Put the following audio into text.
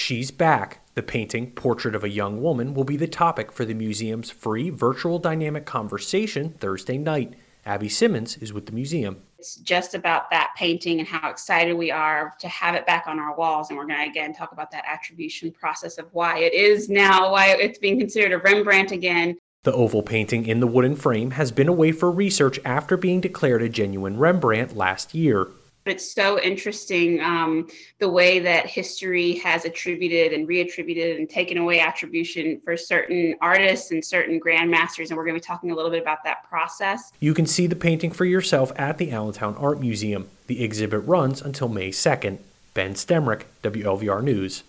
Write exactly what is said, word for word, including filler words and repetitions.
She's Back. The painting, Portrait of a Young Woman, will be the topic for the museum's free virtual dynamic conversation Thursday night. Abby Simmons is with the museum. It's just about that painting and how excited we are to have it back on our walls. And we're going to, again, talk about that attribution process of why it is now, why it's being considered a Rembrandt again. The oval painting in the wooden frame has been away for research after being declared a genuine Rembrandt last year. It's so interesting um, the way that history has attributed and reattributed and taken away attribution for certain artists and certain grandmasters. And we're going to be talking a little bit about that process. You can see the painting for yourself at the Allentown Art Museum. The exhibit runs until May second. Ben Stemrick, W L V R News.